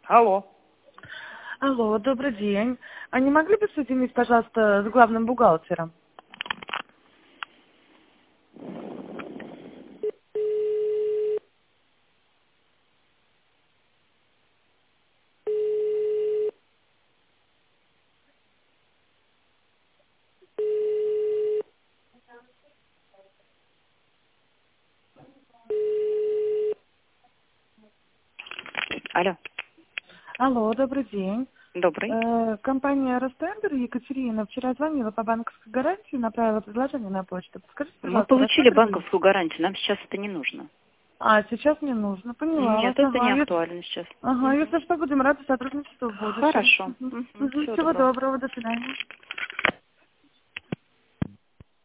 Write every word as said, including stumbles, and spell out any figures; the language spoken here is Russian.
Алло. Алло, добрый день. А не могли бы соединить, пожалуйста, с главным бухгалтером? Алло. Алло, добрый день. Добрый. Э, компания Ростендер, Екатерина, вчера звонила по банковской гарантии, направила предложение на почту. Подскажите, Мы пожалуйста, получили рассмотрели? банковскую гарантию, нам сейчас это не нужно. А, сейчас не нужно, поняла вас. Нет, это не Ага, если, актуально сейчас. ага, если что, будем рады сотрудничеству в будущем. Хорошо. Мгм. Мгм. Мгм. Всего Всего доброго. доброго, до свидания.